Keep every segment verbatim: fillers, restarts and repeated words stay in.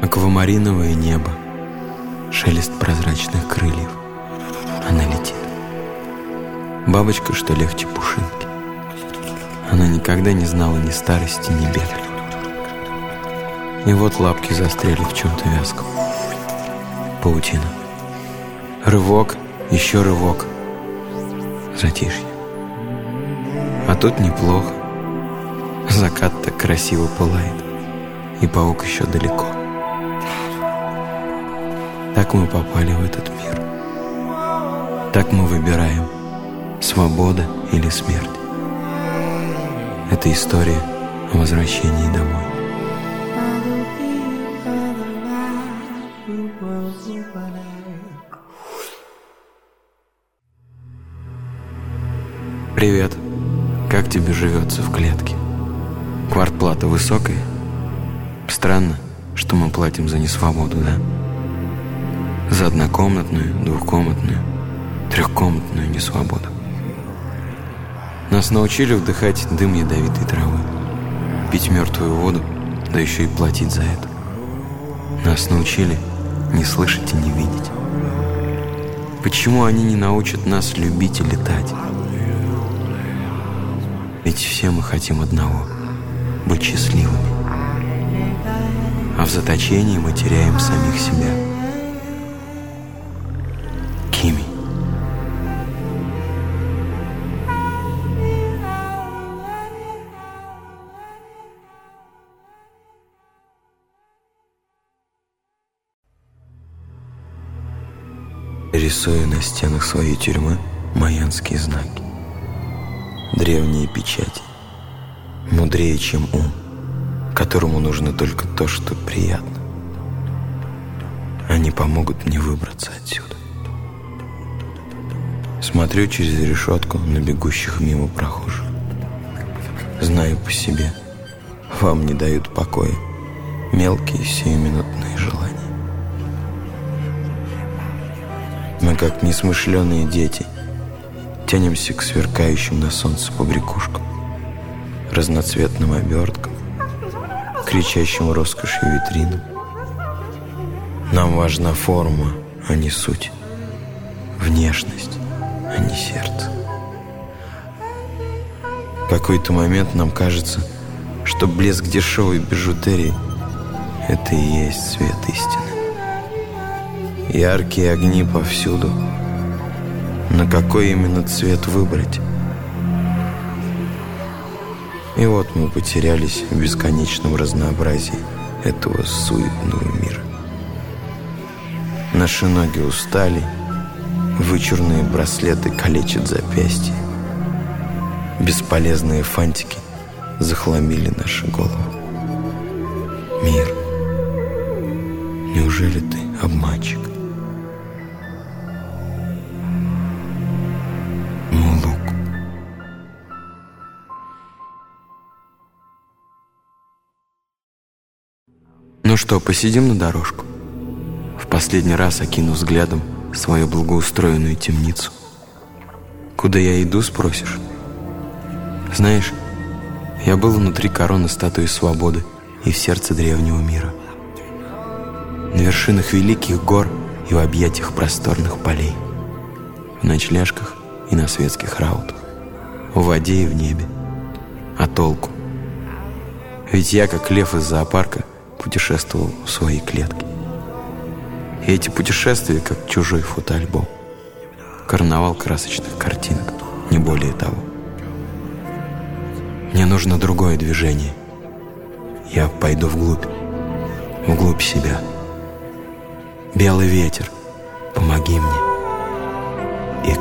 Аквамариновое небо, шелест прозрачных крыльев. Она летит. Бабочка, что легче пушинки. Она никогда не знала ни старости, ни бед. И вот лапки застряли в чем-то вязком. Паутина. Рывок, еще рывок. Затишье. А тут неплохо. Закат так красиво пылает. И паук еще далеко. Так мы попали в этот мир. Так мы выбираем, свобода или смерть. Это история о возвращении домой. Привет. Как тебе живется в клетке? Квартплата высокая? Странно, что мы платим за несвободу, да? За однокомнатную, двухкомнатную, трехкомнатную несвободу. Нас научили вдыхать дым ядовитой травы, пить мертвую воду, да еще и платить за это. Нас научили не слышать и не видеть. Почему они не научат нас любить и летать? Ведь все мы хотим одного — быть счастливыми. А в заточении мы теряем самих себя. Кими. Рисую на стенах своей тюрьмы майянские знаки. Древние печати, мудрее, чем ум, которому нужно только то, что приятно. Они помогут мне выбраться отсюда. Смотрю через решетку на бегущих мимо прохожих. Знаю по себе, вам не дают покоя мелкие сиюминутные желания. Мы, как несмышленые дети, тянемся к сверкающим на солнце побрякушкам, разноцветным оберткам, кричащим роскошью витринам. Нам важна форма, а не суть, внешность, а не сердце. В какой-то момент нам кажется, что блеск дешевой бижутерии — это и есть свет истины. Яркие огни повсюду. Но какой именно цвет выбрать? И вот мы потерялись в бесконечном разнообразии этого суетного мира. Наши ноги устали, вычурные браслеты калечат запястья. Бесполезные фантики захламили наши головы. Мир, неужели ты обманщик? Ну что, посидим на дорожку? В последний раз окину взглядом свою благоустроенную темницу. Куда я иду, спросишь? Знаешь, я был внутри короны статуи свободы и в сердце древнего мира. На вершинах великих гор и в объятиях просторных полей. В ночлежках и на светских раутах. В воде и в небе. А толку? Ведь я, как лев из зоопарка, путешествовал в своей клетке. И эти путешествия, как чужой фотоальбом. Карнавал красочных картинок, не более того. Мне нужно другое движение. Я пойду вглубь, вглубь себя. Белый ветер, помоги мне. Ик.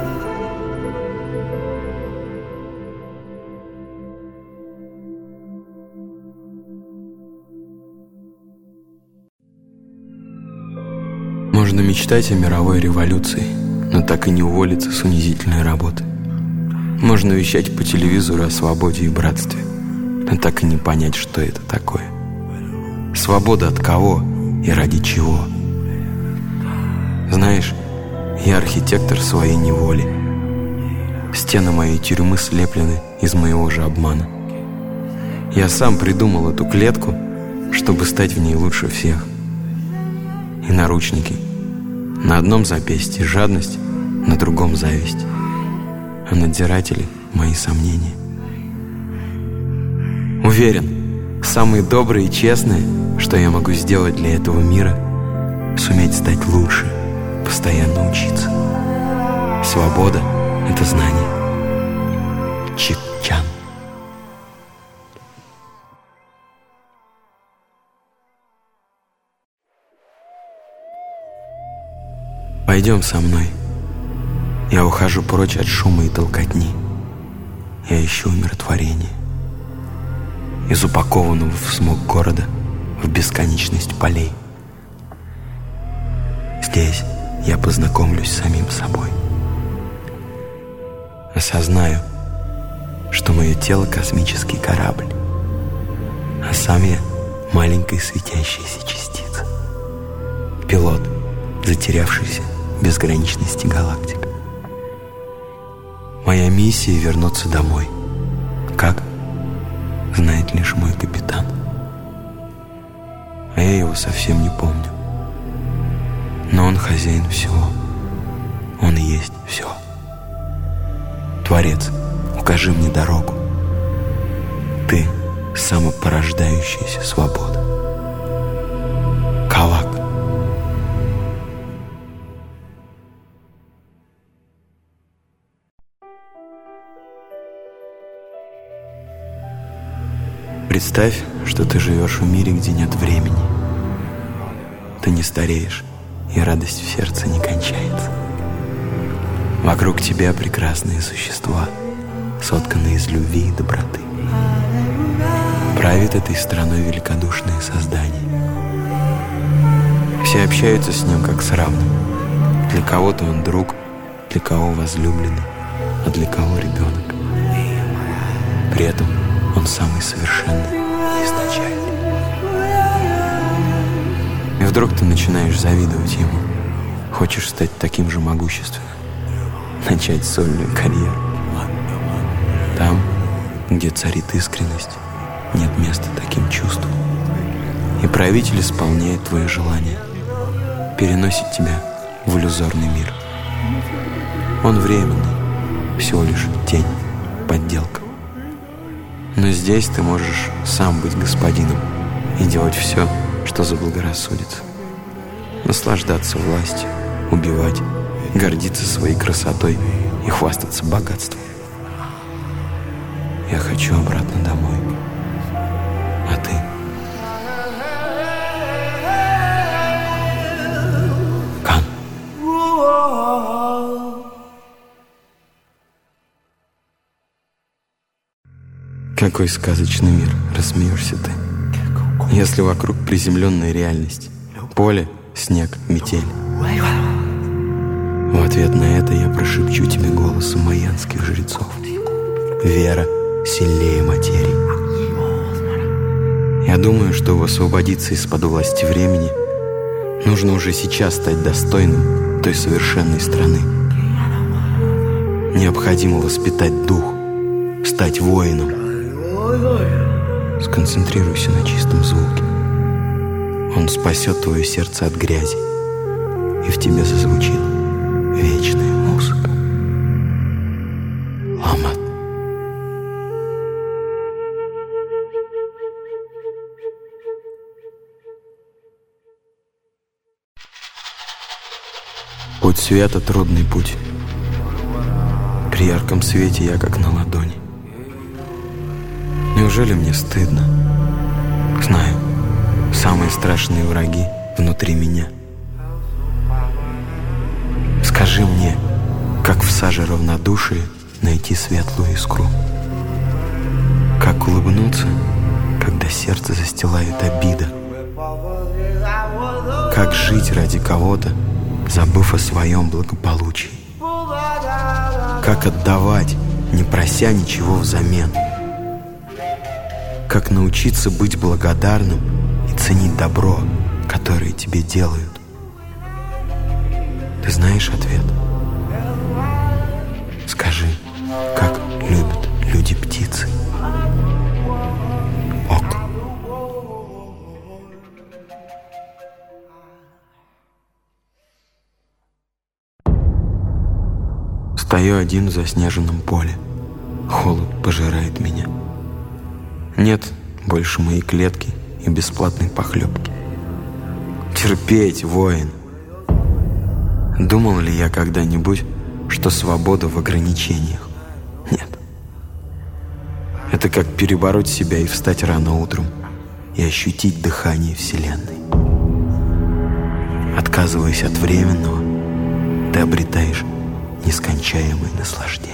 Можно мечтать о мировой революции, но так и не уволиться с унизительной работы. Можно вещать по телевизору о свободе и братстве, но так и не понять, что это такое. Свобода от кого и ради чего? Знаешь, я архитектор своей неволи. Стены моей тюрьмы слеплены из моего же обмана. Я сам придумал эту клетку, чтобы стать в ней лучше всех. И наручники. На одном запястье жадность, на другом зависть. А надзиратели — мои сомнения. Уверен, самое доброе и честное, что я могу сделать для этого мира — суметь стать лучше, постоянно учиться. Свобода — это знание. Чик-чан. Пойдем со мной. Я ухожу прочь от шума и толкотни. Я ищу умиротворение. Из упакованного в смог города в бесконечность полей. Здесь я познакомлюсь с самим собой. Осознаю, что мое тело — космический корабль, а сам я — маленькая светящаяся частица. Пилот, затерявшийся в безграничности галактик. Моя миссия — вернуться домой. Как? Знает лишь мой капитан. А я его совсем не помню. Но он хозяин всего. Он и есть все. Творец, укажи мне дорогу. Ты — самопорождающаяся свобода. Кавак. Представь, что ты живешь в мире, где нет времени. Ты не стареешь, и радость в сердце не кончается. Вокруг тебя прекрасные существа, сотканные из любви и доброты. Правит этой страной великодушное создание. Все общаются с ним как с равным. Для кого-то он друг, для кого возлюбленный, а для кого ребенок. При этом он самый совершенный и изначальный. И вдруг ты начинаешь завидовать ему. Хочешь стать таким же могущественным. Начать сольную карьеру. Там, где царит искренность, нет места таким чувствам. И правитель исполняет твои желания. Переносит тебя в иллюзорный мир. Он временный, всего лишь тень, подделка. Но здесь ты можешь сам быть господином и делать все, что заблагорассудится. Наслаждаться властью, убивать, гордиться своей красотой и хвастаться богатством. Я хочу обратно домой. А ты? Кан. Какой сказочный мир, рассмеешься ты. Если вокруг приземленная реальность, поле, снег, метель. В ответ на это я прошепчу тебе голосом майянских жрецов. Вера сильнее материи. Я думаю, чтобы освободиться из-под власти времени, нужно уже сейчас стать достойным той совершенной страны. Необходимо воспитать дух, стать воином. Сконцентрируйся на чистом звуке. Он спасет твое сердце от грязи, и в тебе зазвучит вечная музыка. Ламат. Путь света — трудный путь. При ярком свете я как на ладони. Неужели мне стыдно? Знаю, самые страшные враги внутри меня. Скажи мне, как в саже равнодушия найти светлую искру? Как улыбнуться, когда сердце застилает обида? Как жить ради кого-то, забыв о своем благополучии? Как отдавать, не прося ничего взамен? Как научиться быть благодарным и ценить добро, которое тебе делают? Ты знаешь ответ? Скажи, как любят люди птицы? Ок. Стою один в заснеженном поле. Холод пожирает меня. Нет больше моей клетки и бесплатной похлебки. Терпеть, воин. Думал ли я когда-нибудь, что свобода в ограничениях? Нет. Это как перебороть себя и встать рано утром и ощутить дыхание Вселенной. Отказываясь от временного, ты обретаешь нескончаемое наслаждение.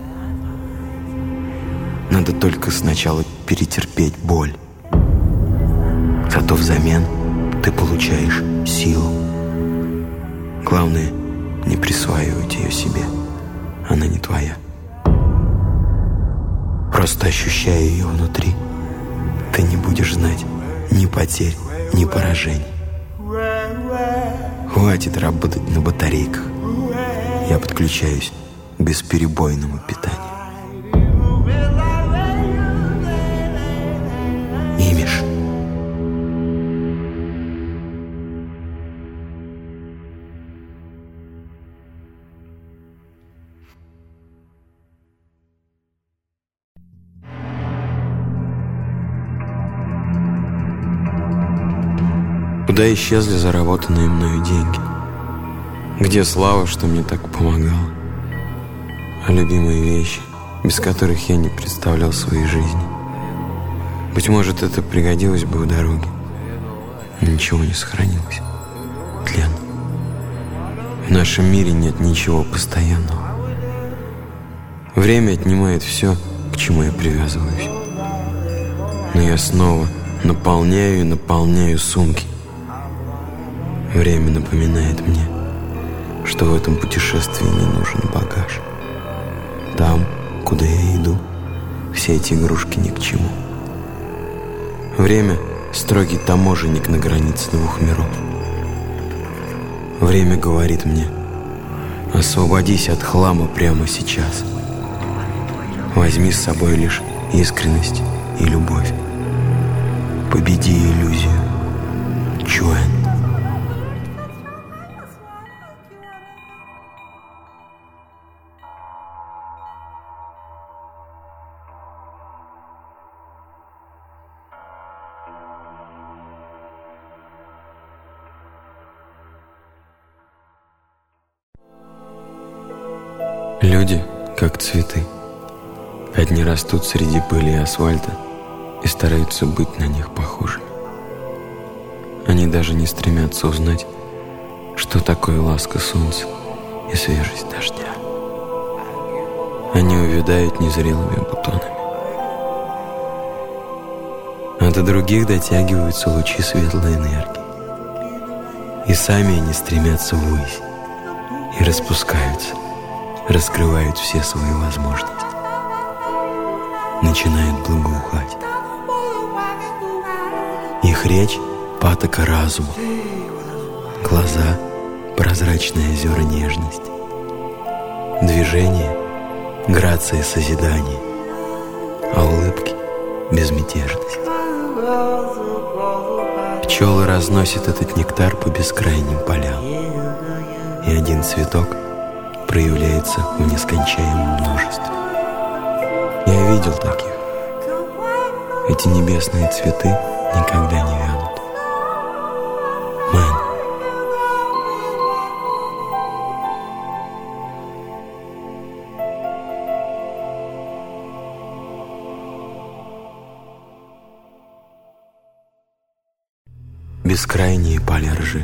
Надо только сначала перетерпеть боль. Зато взамен ты получаешь силу. Главное, не присваивать ее себе. Она не твоя. Просто ощущая ее внутри, ты не будешь знать ни потерь, ни поражений. Хватит работать на батарейках. Я подключаюсь к бесперебойному питанию. Имиш. Куда исчезли заработанные мною деньги? Где слава, что мне так помогала? А любимые вещи, без которых я не представлял своей жизни? Быть может, это пригодилось бы в дороге, но ничего не сохранилось. Тлен. В нашем мире нет ничего постоянного. Время отнимает все, к чему я привязываюсь. Но я снова наполняю и наполняю сумки. Время напоминает мне, что в этом путешествии не нужен багаж. Там, куда я иду, все эти игрушки ни к чему. Время — строгий таможенник на границе двух миров. Время говорит мне: освободись от хлама прямо сейчас. Возьми с собой лишь искренность и любовь. Победи иллюзию. Чуэн. Люди, как цветы. Одни растут среди пыли и асфальта и стараются быть на них похожими. Они даже не стремятся узнать, что такое ласка солнца и свежесть дождя. Они увядают незрелыми бутонами. А до других дотягиваются лучи светлой энергии. И сами они стремятся ввысь и распускаются, раскрывают все свои возможности, начинают благоухать. Их речь — патока разума, глаза — прозрачные озера нежности, движение — грация созидания, а улыбки — безмятежность. Пчелы разносят этот нектар по бескрайним полям, и один цветок проявляется в нескончаемом множестве. Я видел таких. Эти небесные цветы никогда не вянут. Мэн. Бескрайние поля ржи.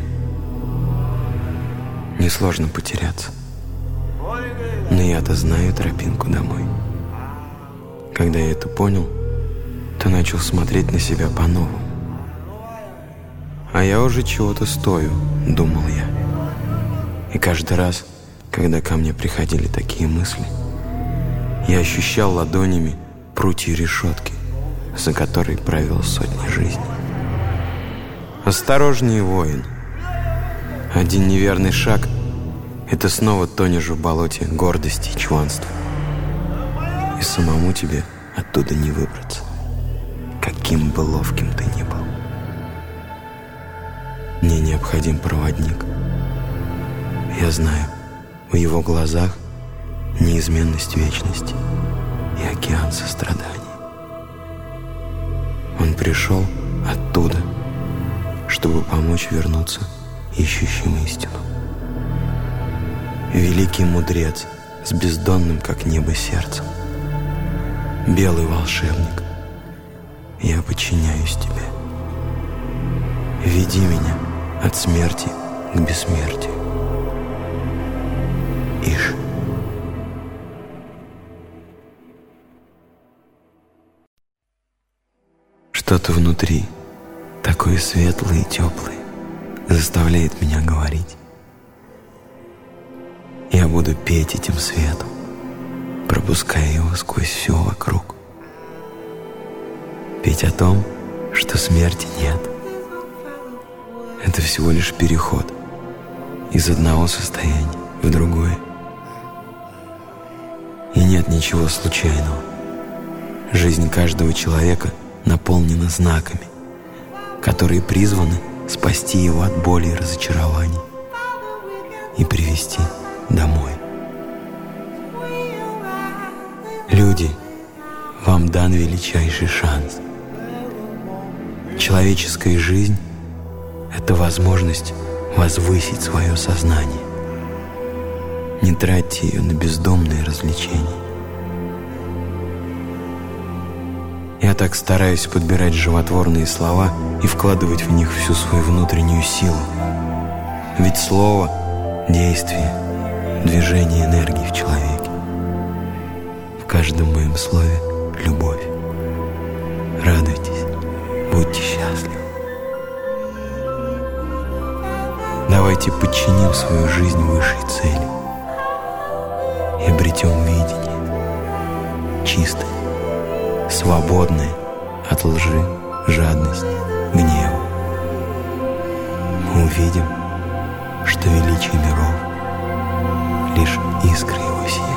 Несложно потеряться. Но я-то знаю тропинку домой. Когда я это понял, то начал смотреть на себя по-новому. А я уже чего-то стою, думал я. И каждый раз, когда ко мне приходили такие мысли, я ощущал ладонями прутья решетки, за которой провел сотни жизней. Осторожнее, воин. Один неверный шаг — это снова тонешь в болоте гордости и чванства. И самому тебе оттуда не выбраться, каким бы ловким ты ни был. Мне необходим проводник. Я знаю, в его глазах неизменность вечности и океан сострадания. Он пришел оттуда, чтобы помочь вернуться ищущим истину. Великий мудрец с бездонным, как небо, сердцем. Белый волшебник, я подчиняюсь тебе. Веди меня от смерти к бессмертию. Иш. Что-то внутри, такое светлое и теплое, заставляет меня говорить. Я буду петь этим светом, пропуская его сквозь все вокруг. Петь о том, что смерти нет. Это всего лишь переход из одного состояния в другое. И нет ничего случайного. Жизнь каждого человека наполнена знаками, которые призваны спасти его от боли и разочарований и привести домой. Люди, вам дан величайший шанс. Человеческая жизнь — это возможность возвысить свое сознание. Не тратьте ее на бездомные развлечения. Я так стараюсь подбирать животворные слова и вкладывать в них всю свою внутреннюю силу. Ведь слово — действие, движение энергии в человеке. В каждом моем слове — любовь. Радуйтесь, будьте счастливы. Давайте подчиним свою жизнь высшей цели и обретем видение, чистое, свободное от лжи, жадности, гнева. Мы увидим, что величие миров — лишь искра его сияния.